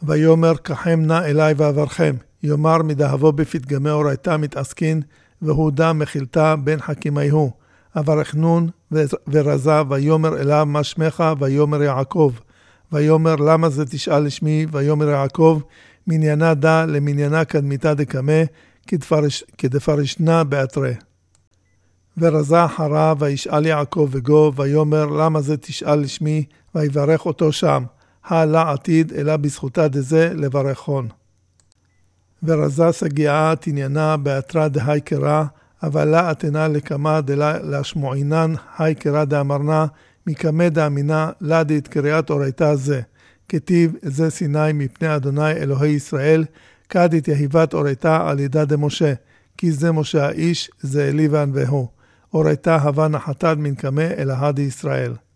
ויאמר קחם נא אלי ועברכם, יאמר מדהבו בפתגמי אורייתא מתעסקין, והוא דם מחילתה בין חכימיהו. אברך נון ורזה, ויאמר אליו מה שמך, ויאמר יעקב. ויאמר למה זה תשאל לשמי, ויאמר יעקב, מניינה דה למניינה קדמיתה דקמה, כדפרשנה באתרי. ורזה אחריו, וישאל יעקב וגו, ויאמר למה זה תשאל לשמי, ויברך אותו שם. העלה עתיד, אלא בזכותה דזה לברכון. ורזה סגיעה תניינה באתרה דהי קרא, אבל לה אתנה לקמה דלה להשמועינן היי קרא דאמרנה, מקמה דאמינה לה דית קריאת אורייתא זה. כתיב זה סיני מפני אדוני אלוהי ישראל, כדית יהיבת אורייתא על ידה דמשה, כי זה משה האיש, זה אליבן והוא. אורייתא הווה נחתד מן קמה אל ההד ישראל.